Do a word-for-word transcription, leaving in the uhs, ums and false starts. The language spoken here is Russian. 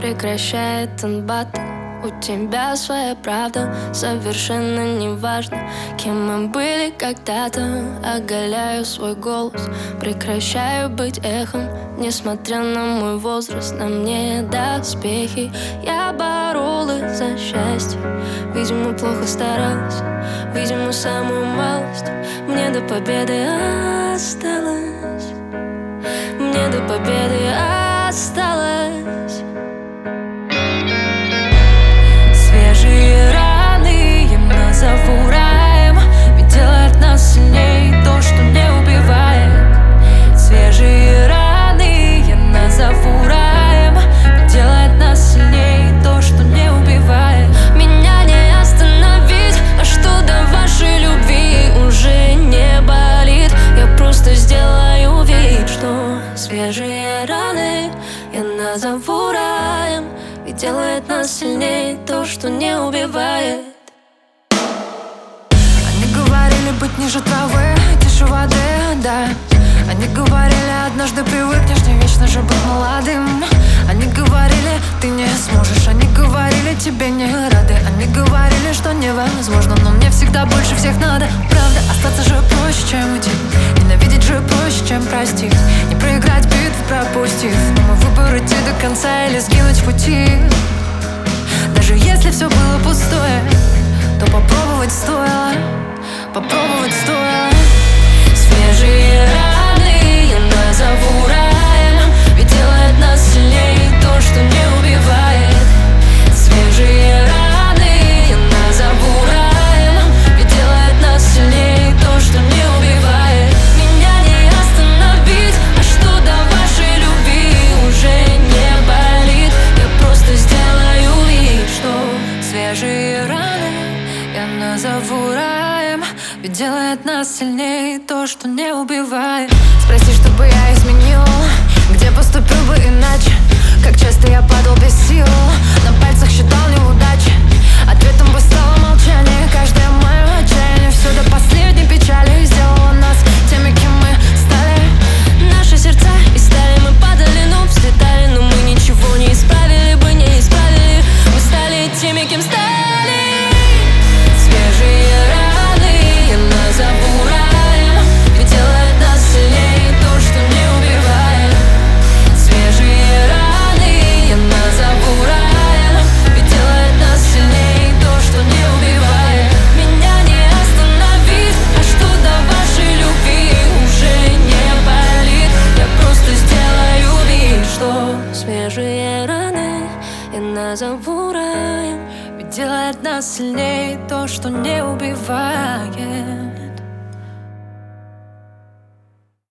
прекращай этот батл. У тебя своя правда, совершенно неважно, кем мы были когда-то. Оголяю свой голос, прекращаю быть эхом. Несмотря на мой возраст, на мне доспехи. Я боролась за счастье, видимо, плохо старалась, видимо, самую малость. Мне до победы осталось, мне до победы осталось. Свежие раны я назову раем, ведь делает нас сильней то, что не убивает. Свежие раны я назову раем, ведь делает нас сильней то, что не убивает. Меня не остановить, а что до вашей любви уже не болит. Я просто сделаю вид, что свежие раны я назову раем, и делает нас сильнее то, что не убивает. Они говорили быть ниже травы, тише воды, да. Они говорили, однажды привыкнешь, не вечно же быть молодым. Они говорили, ты не сможешь. Они говорили, тебе не рады. Они говорили, что невозможно, но мне всегда больше всех надо. Правда, остаться же проще, чем уйти. Ненавидеть же проще, чем простить. Не проиграть битву, пропустив. Но мой выбор идти до конца или сгинуть в пути. Даже если все было пустое, то попробовать стоило, попробовать стоило. Свежие раны я назову раем, ведь делает нас сильнее то, что не убивает. Свежие раны я назову раем, ведь делает нас сильнее то, что не убивает. Меня не остановить, а что до вашей любви уже не болит. Я просто сделаю вид, что свежие раны я назову раем, ведь делает нас сильнее то, что не убивает. Спроси, что бы я изменил, где поступил бы иначе. Как часто я падал без сил, на пальцах считал неудачи. Ответом бы стало молчание. Каждое мое отчаяние, все до последней печали сделало нас теми, кем мы стали. Наши сердца и стали, мы падали, но взлетали. Но мы ничего не исправили бы, не исправили. Мы стали теми, кем стали. Свежие раны я назову раем, ведь делает нас сильнее то, что не убивает. Свежие раны я назову раем, ведь делает нас сильнее то, что не убивает. Меня не остановить, а что до вашей любви уже не болит. Я просто сделаю вид, что свежие раны я назову раем, ведь делает нас сильнее то, что не убивает.